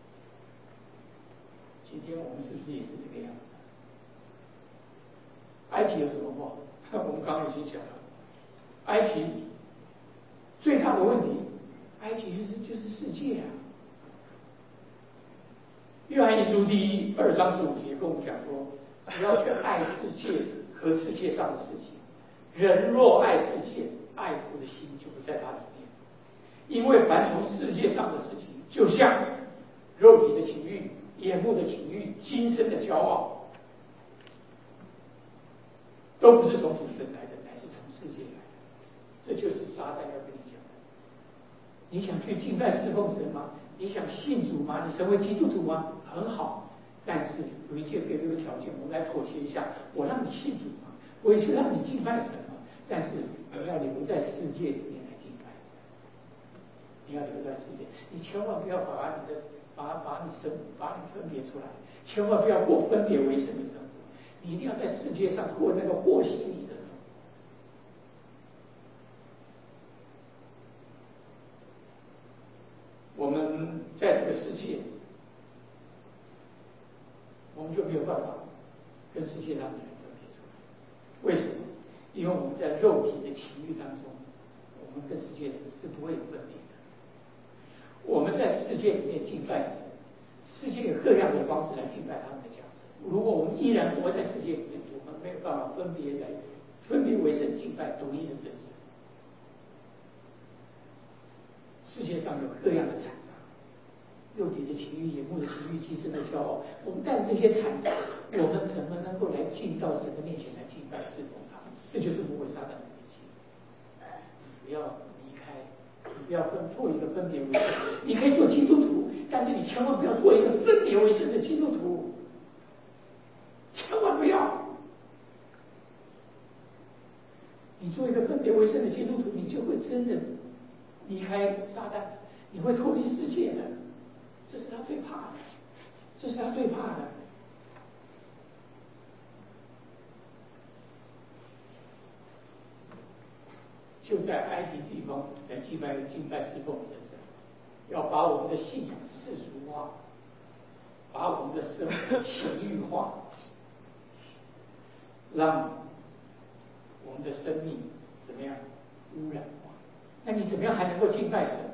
今天我们是不是也是这个样子？埃及有什么不好？我们刚刚已经讲了，埃及最大的问题，埃及就是就是世界啊。约翰一书第一二章十五节跟我们讲说，不要去爱世界和世界上的事情。人若爱世界，爱父的心就不在他里面。因为凡从世界上的事情，就像肉体的情欲、眼目的情欲、今生的骄傲，都不是从主神来的，乃是从世界来的。这就是撒旦要跟你讲的。你想去敬拜侍奉神吗？你想信主吗？你成为基督徒吗？很好，但是有一件别的条件，我们来妥协一下。我让你信主吗？我也去让你敬拜神吗？但是你要留在世界里面来敬拜神。你要留在世界，你千万不要把你的把把你生把你分别出来，千万不要过分别为圣的生活。你一定要在世界上过那个和稀泥的生活。我们在这个世界，我们就没有办法跟世界上的人分别出来。为什么？因为我们在肉体的情欲当中，我们跟世界人是不会有分别的。我们在世界里面敬拜神，世界有各样的方式来敬拜他们的价值。如果我们依然活在世界里面，我们没有办法分别来分别为圣敬拜独一的真神。世界上有各样的惨杂，肉体的情欲、眼目的情欲、今生的骄傲。我们带着这些惨杂，我们怎么能够来进到神的面前来敬拜侍奉他？这就是魔鬼撒旦的脾气。你不要离开，你不要分做一个分别为圣。你可以做基督徒，但是你千万不要做一个分别为圣的基督徒，千万不要。你做一个分别为圣的基督徒，你就会真的离开撒旦，你会脱离世界的，这是他最怕的。 这是他最怕的。就在埃及地方来敬拜敬拜侍奉你的神，要把我们的信仰世俗化，把我们的生活情欲化，让我们的生命怎么样污染化？那你怎么样还能够敬拜神呢？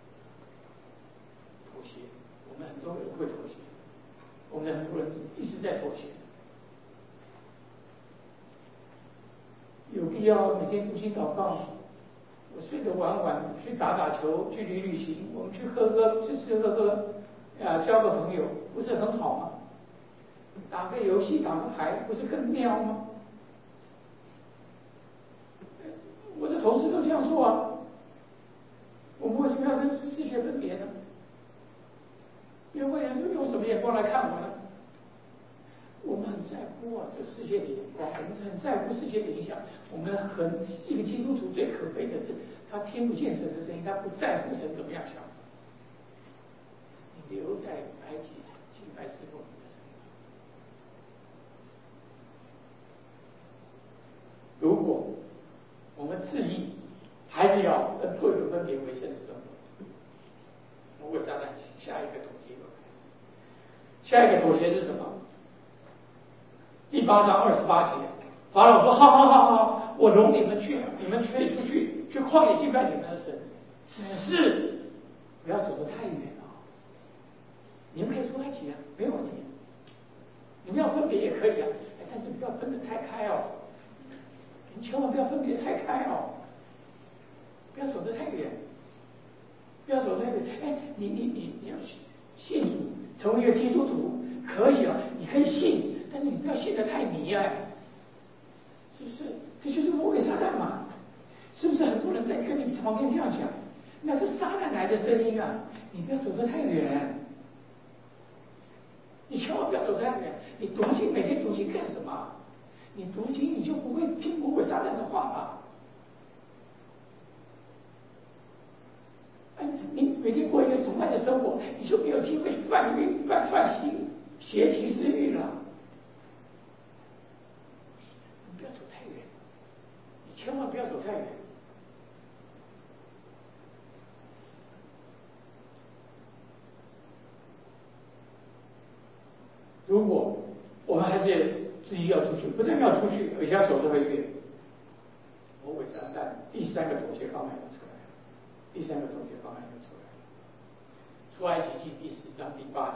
妥协，我们很多人会妥协，我们很多人一直在妥协。有必要每天读经祷告？我睡得晚晚，去打打球，去旅旅行，我们去喝喝，吃吃喝喝，啊，交个朋友，不是很好吗？打个游戏，打个牌，不是更妙吗？我的同事都这样做啊，我们为什么要跟世界分别呢？因为人是用什么眼光来看我呢？我们很在乎啊，这世界的眼光，我们很在乎世界的影响。我们很一个基督徒最可悲的是，他听不见神的声音，他不在乎神怎么样想。你留在埃及敬拜侍奉你的神。如果我们自意还是要跟罪有分别为圣的生活，魔鬼撒旦下一个妥协，下一个妥协是什么？第八章二十八节，法老说：“好好好好，我容你们去，你们可以出去，去旷野敬拜你们的神，只是不要走得太远啊。你们可以出埃及啊，没有问题。你们要分别也可以啊，但是不要分得太开哦。你千万不要分别太开哦，不要走得太远，不要走得太远。哎，你你你你要信主，成为一个基督徒可以啊，你可以信。”但是你不要信得太迷啊，是不是？这就是魔鬼撒旦嘛？是不是很多人在跟你旁边这样讲？那是撒旦来的声音啊！你不要走得太远，你千万不要走得太远。你读经每天读经干什么？你读经你就不会听魔鬼撒旦的话吧？哎，你每天过一个崇拜的生活，你就没有机会去犯欲、犯犯邪邪情私欲了。不要走太远，你千万不要走太远。如果我们还是自己要出去，不但要出去，而且要走得很远，魔鬼撒旦第三个妥协方案就出来了。第三个妥协方案就出来了。出埃及记第十章第八节，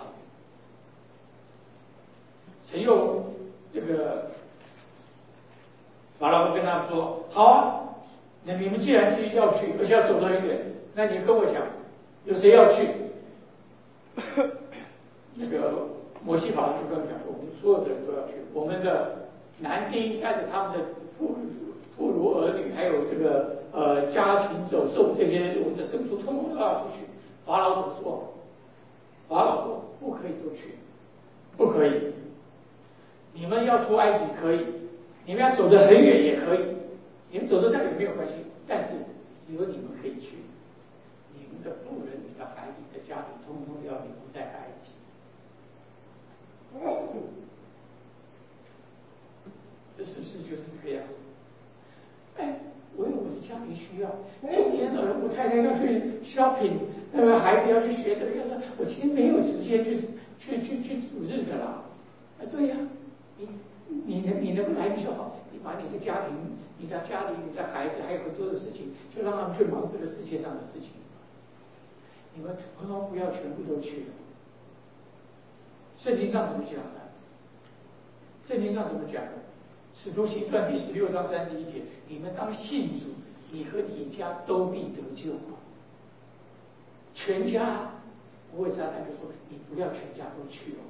神又这个。法老会跟他们说：“好啊，那你们既然是要去，而且要走得很远，那你跟我讲，有谁要去？”那个摩西法就跟我讲说：“我们所有的人都要去，我们的男丁带着他们的妇妇孺儿女，还有这个呃家禽走兽这些我们的牲畜，通通都要出去。”法老怎么说？法老说：“不可以都去，不可以。你们要出埃及可以。”你们要走得很远也可以，你们走得再远没有关系，但是只有你们可以去，你们的妇人、你的孩子、你的家庭，通通要留在埃及。这是不是就是这个样子？哎，我有我的家庭需要，今天呃，我太太要去 shopping， 那个孩子要去学这个，要是我今天没有时间去去去去主日的啦。啊，对呀、啊，你。你能你能够来就好，你把你的家庭、你的家里、你的孩子，还有很多的事情，就让他们去忙这个世界上的事情。你们通通不要全部都去了。圣经上怎么讲的？圣经上怎么讲的？使徒行传第十六章三十一节：你们当信主，你和你家都必得救。全家，不会撒旦就说你不要全家都去哦。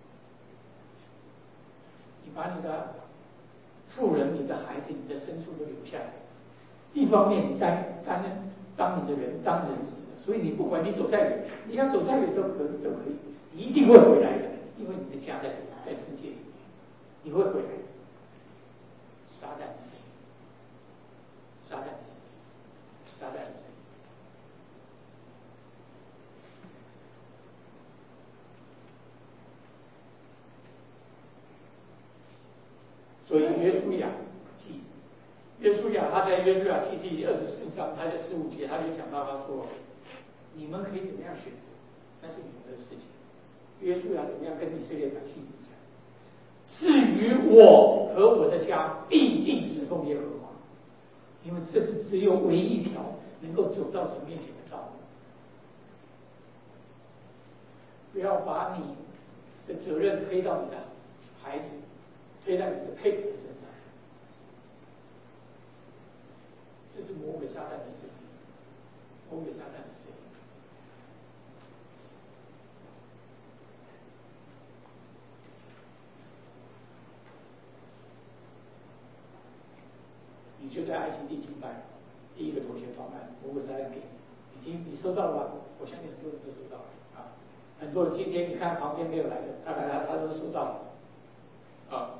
你把你的妇人、你的孩子、你的牲畜都留下来。一方面，你当当当你的人当人死的，所以你不管你走再远，你要走再远都可以，都可以，你一定会回来的，因为你的家在在世界里面，你会回来的。撒旦的声音，撒旦的声音，撒旦的声音。 他在约书亚记第二十四章，他在十五节，他就讲到他说：“你们可以怎么样选择，那是你们的事情。约书亚怎么样跟以色列百姓讲？至于我和我的家，必定侍奉耶和华，因为这是只有唯一一条能够走到神面前的道路。不要把你的责任推到你的孩子，推到你的配偶的身上。”这是魔鬼撒旦的事情，魔鬼撒旦的事情。你就在爱情地敬拜，第一个妥协方案，魔鬼撒旦给你，已经你收到了吧？我相信很多人都收到了啊。很多人今天你看旁边没有来的，大概他他都收到了啊。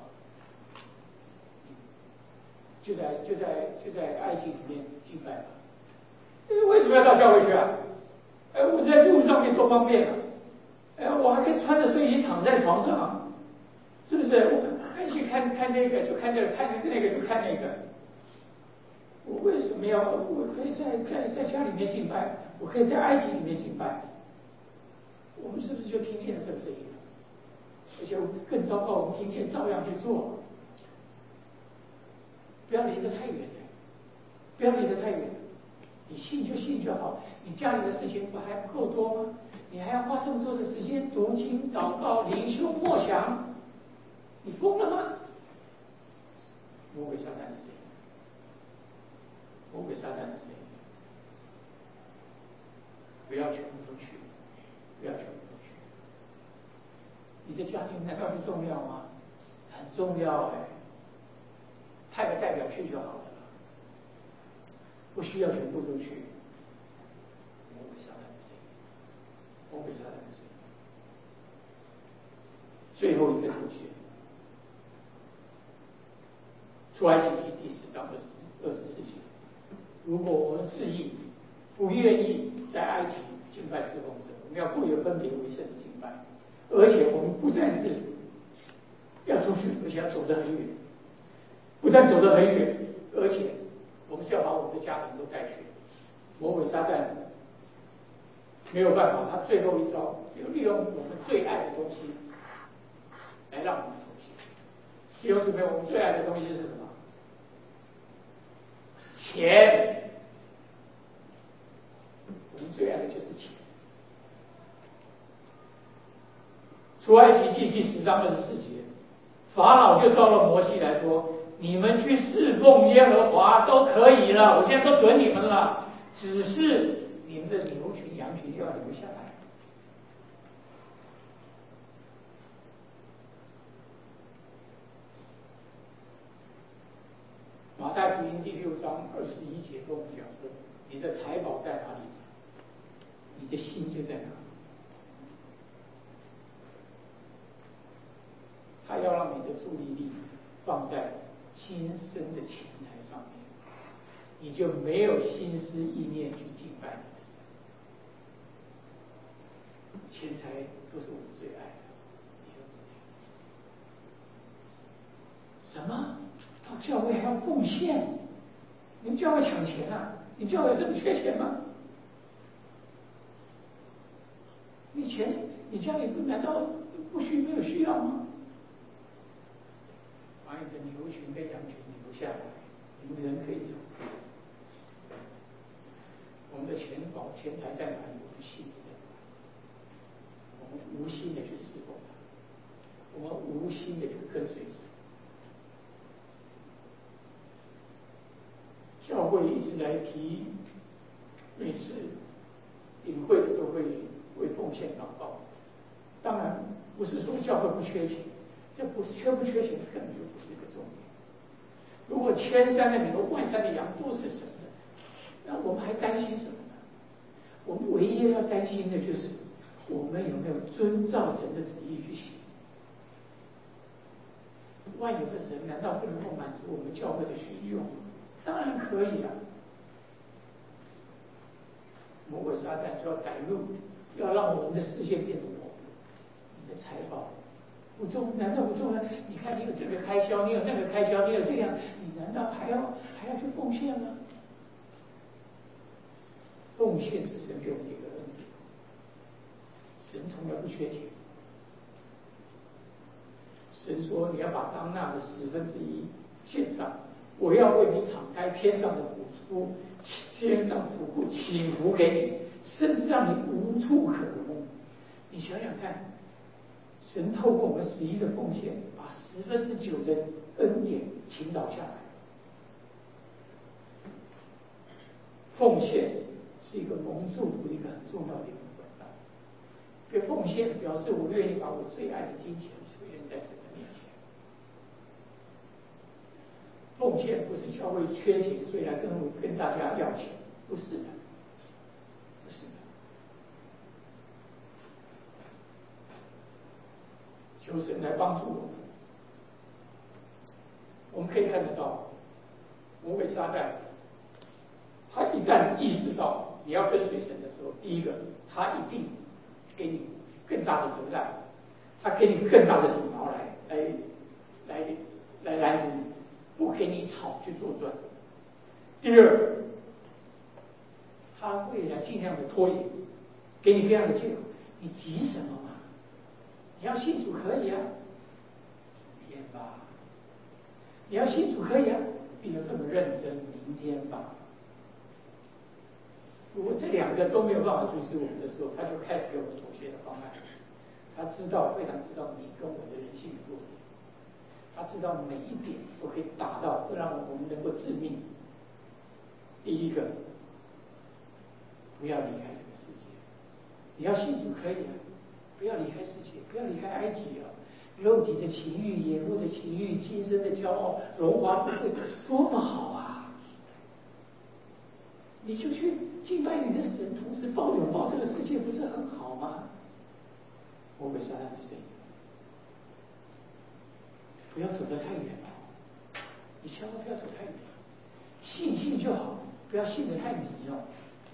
就在就在就在爱情里面敬拜吧。为什么要到教会去啊？哎，我在路上面多方便啊！哎，我还可以穿着睡衣躺在床上，是不是？我看去看看这个就看这个，看那个就看那个。我为什么要？我可以在在在家里面敬拜，我可以在埃及里面敬拜。我们是不是就听见了这个声音？而且更糟糕，我们听见照样去做。不要离得太远，不要离得太远。你信就信就好，你家里的事情不还不够多吗？你还要花这么多的时间读经、祷告、灵修、默想，你疯了吗？魔鬼撒旦的声音，魔鬼撒旦的声音，不要全部都去，不要全部都去。你的家庭难道不重要吗？很重要哎，派个代表去就好了。不需要全部都去，魔鬼撒旦的声音，魔鬼撒旦的声音。最后一个妥协，出埃及记第十章二十二十四节，如果我们自意不愿意在埃及敬拜侍奉神，我们要过有分别为圣的敬拜，而且我们不但是要出去，而且要走得很远，不但走得很远，而且我们是要把我们的家庭都带去。魔鬼撒旦没有办法，他最后一招就利用我们最爱的东西来让我们妥协。弟兄姊妹，我们最爱的东西是什么？钱。我们最爱的就是钱。出埃及记第十章二十四节，法老就招了摩西来说：“你们去侍奉耶和华都可以了，我现在都准你们了，只是你们的牛群、羊群要留下来。”马太福音第六章二十一节跟我们讲说：“你的财宝在哪里，你的心就在哪里。”他要让你的注意力放在今生的钱财上面，你就没有心思意念去敬拜你的神。钱财都是我们最爱的，你要知道。什么？到教会还要贡献？你们教会抢钱啊？你教会有这么缺钱吗？你钱，你家里不难道不需没有需要吗？把你的牛群跟羊群留下来，你们人可以走。我们的钱宝、钱财在哪里？我们心里在哪里？我们无心的去侍奉他，我们无心的去跟随神。教会一直来提，每次领会的都会为奉献祷告。当然，不是说教会不缺钱。这不是缺不缺钱，根本就不是一个重点。如果千山的牛、万山的羊都是神的，那我们还担心什么呢？我们唯一要担心的就是我们有没有遵照神的旨意去行。万有的神难道不能够满足我们教会的需用？当然可以啊。魔鬼撒旦就要带路，要让我们的视线变模糊。你的财宝不重，难道不重要？你看你有这个开销，你有那个开销，你有这样，你难难道还要还要去奉献吗？奉献是神给我们一个恩典，神从来不缺钱。神说你要把当纳的十分之一献上，我要为你敞开天上的福珠，天上福库起伏给你，甚至让你无处可容。你想想看，神透过我们十一的奉献，把十分之九的恩典倾倒下来。奉献是一个蒙祝福的一个很重要的一个部分。因为奉献表示我愿意把我最爱的金钱出现在神的面前。奉献不是教会缺钱，所以来跟我跟大家要钱，不是的，不是的。求神来帮助我们。我们可以看得到，魔鬼撒旦，他一旦意识到你要跟随神的时候，第一个，他一定给你更大的责任，他给你更大的阻挠来来来来拦阻你，不给你草去作断。第二，他会来尽量的拖延，给你这样的借口，你急什么嘛？你要信主可以啊，明天吧。你要信主可以啊，不要这么认真，明天吧。如果这两个都没有办法阻止我们的时候，他就开始给我们妥协的方案。他知道，非常知道你跟我的人性的弱点，他知道每一点都可以达到，会让我们能够致命。第一个，不要离开这个世界。你要信主可以啊，不要离开世界，不要离开埃及啊。肉体的情欲、眼目的情欲、今生的骄傲、荣华富贵，多么好啊！你就去敬拜你的神，同时抱拥抱这个世界，不是很好吗？魔鬼撒旦的声音，不要走得太远了，你千万不要走太远，信信就好，不要信得太迷了。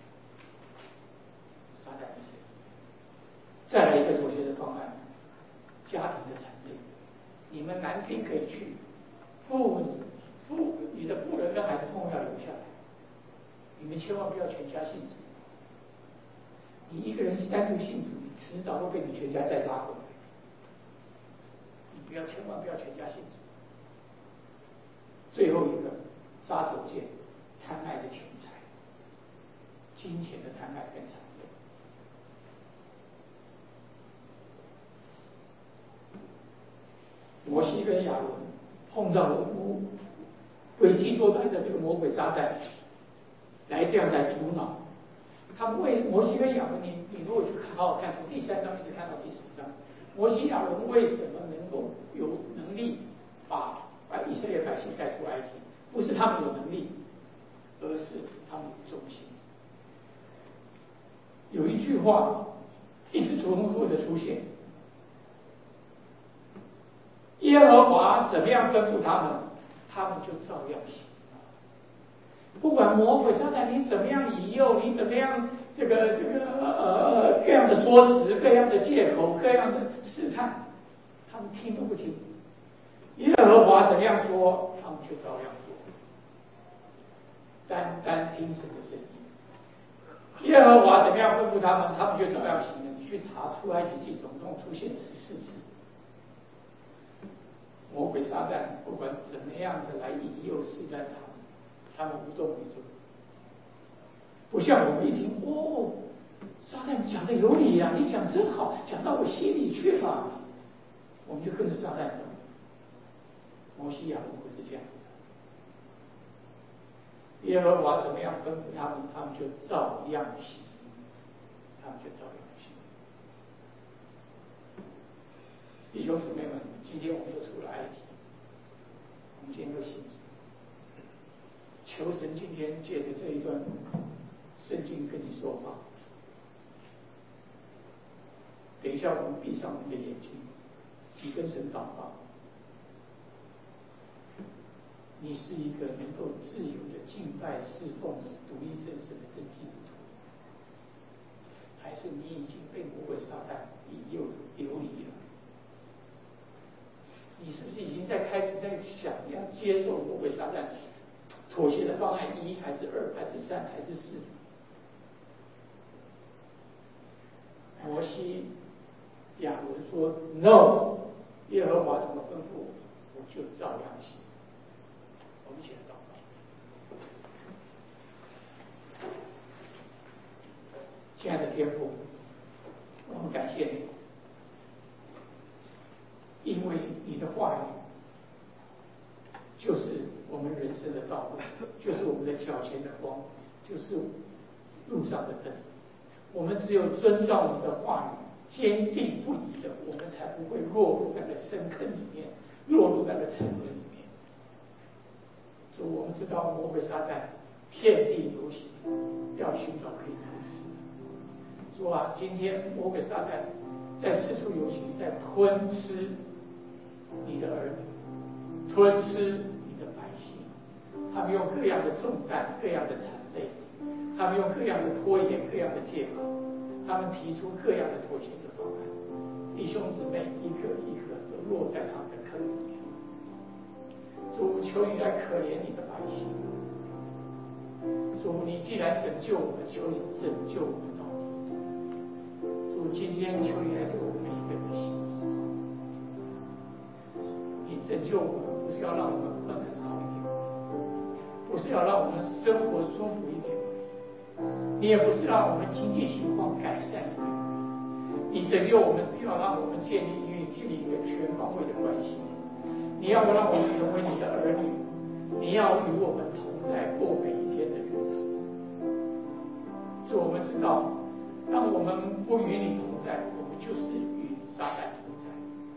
撒旦的声音，再来一个妥协的方案，家庭的产业，你们男丁可以去，父父你的妇人跟孩子通要留下来，你们千万不要全家信主。你一个人单独信主，你迟早都被你全家再拉回来。你不要，千万不要全家信主。最后一个杀手锏，贪爱的钱财，金钱的贪爱跟产业。摩西跟亚伦碰到了诡计多端的这个魔鬼撒旦，来这样来阻挠。他们为摩西跟亚伦，你你如果去看好好看，从第三章一直看到第十章，摩西亚伦为什么能够有能力把把以色列百姓带出埃及？不是他们有能力，而是他们有忠心。有一句话一直重复的出现。耶和华怎么样吩咐他们，他们就照样行。不管魔鬼撒旦你怎么样引诱，你怎么样这个这个呃各样的说辞、各样的借口、各样的试探，他们听都不听。耶和华怎么样说，他们就照样做，单单听神的声音。耶和华怎么样吩咐他们，他们就照样行了。你去查出埃及记，总共出现十四次。魔鬼撒旦不管怎么样的来引诱试探他们，他们无动于衷。不像我们一听，哦，撒旦讲的有理啊，你讲真好，讲到我心里去了，我们就跟着撒旦走。摩西亚伦不是这样子的。耶和华怎么样吩咐他们，他们就照样行，他们就照样行。弟兄姊妹们，今天我们又出了埃及，我们今天又信主。求神今天借着这一段圣经跟你说话。等一下，我们闭上我们的眼睛，你跟神祷告。你是一个能够自由的敬拜、侍奉、独一真神的真基督徒，还是你已经被魔鬼撒旦引诱流离了？ 你是不是已经在开始在想要接受魔鬼撒旦妥协的方案一还是二还是三还是四？摩西、亚伦说 No， 耶和华怎么吩咐我，我就照样行。我们一起来祷告。亲爱的天父，我们感谢你，因为你的话语就是我们人生的道路，就是我们的脚前的光，就是路上的灯。我们只有遵照你的话语，坚定不移的，我们才不会落入那个深坑里面，落入那个沉沦里面。所以我们知道魔鬼撒旦遍地游行，要寻找可以偷吃。说啊，今天魔鬼撒旦在四处游行，在吞吃你的儿女，吞吃你的百姓。他们用各样的重担，各样的谄媚，他们用各样的拖延，各样的借口，他们提出各样的妥协的方案。弟兄姊妹一个一个都落在他们的坑里面。主，求你来可怜你的百姓。主，你既然拯救我们，求你拯救我们到底。主，今天求你来给我们每一个人的心。你拯救我们，不是要让我们困难少一点，不是要让我们生活舒服一点，你也不是让我们经济情况改善一点。你拯救我们是要让我们建立与你建立一个全方位的关系。你要让我们成为你的儿女，你要与我们同在，过每一天的日子。主，我们知道，当我们不与你同在，我们就是与撒旦同在。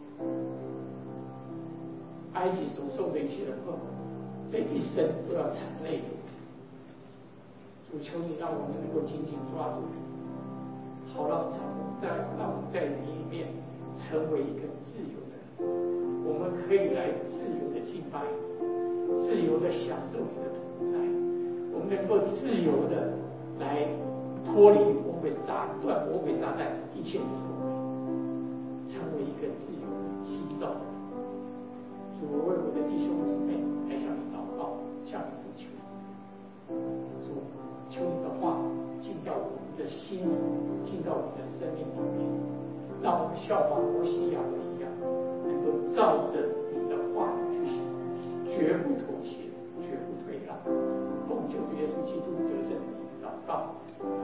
埃及所受的一切的困苦，这一生都要惨累着。主，求你让我们能够紧紧抓住你，好让在让我们在你里面成为一个自由的人。我们可以来自由的敬拜，自由的享受你的同在。我们能够自由的来脱离魔鬼撒断魔鬼撒旦一切的作为，成为一个自由的新造的人。主，我为我的弟兄姊妹来向你祷告，向你呼求。主，求你的话进到我们的心里，进到我们的生命里面，让我们效法摩西亚伦一样，能够照着你的话语去行，绝不妥协，绝不退让。奉救主耶稣基督得胜的名祷告。